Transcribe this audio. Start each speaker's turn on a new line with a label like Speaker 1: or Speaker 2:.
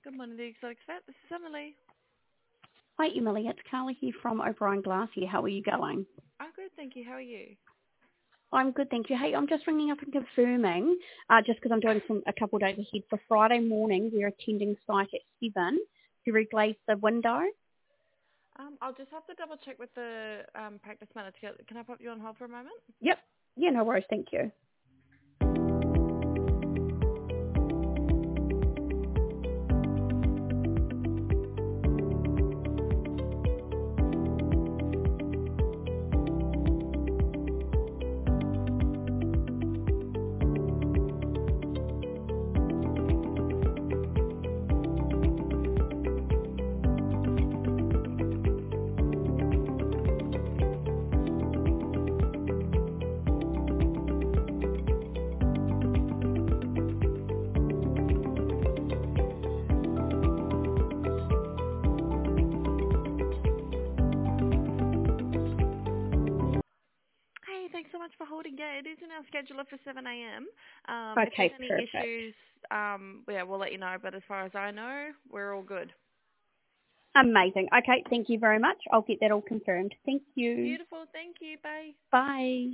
Speaker 1: Good morning, the Exotic Vet. This is Emily.
Speaker 2: Hi, Emily. It's Carly here from O'Brien Glass here. How are you going?
Speaker 1: I'm good, thank you. How are you?
Speaker 2: I'm good, thank you. Hey, I'm just ringing up and confirming, just because I'm doing a couple of days ahead. For Friday morning, we're attending site at 7 to reglaze the window.
Speaker 1: I'll just have to double check with the practice manager. Can I pop you on hold for a moment?
Speaker 2: Yep. Yeah, no worries. Thank you.
Speaker 1: Hey, thanks so much for holding. Yeah, it is in our scheduler for 7 a.m. If there's
Speaker 2: Okay,
Speaker 1: any
Speaker 2: perfect.
Speaker 1: issues, yeah, we'll let you know. But as far as I know, we're all good.
Speaker 2: Amazing. Okay, thank you very much. I'll get that all confirmed. Thank you.
Speaker 1: Beautiful. Thank you. Bye.
Speaker 2: Bye.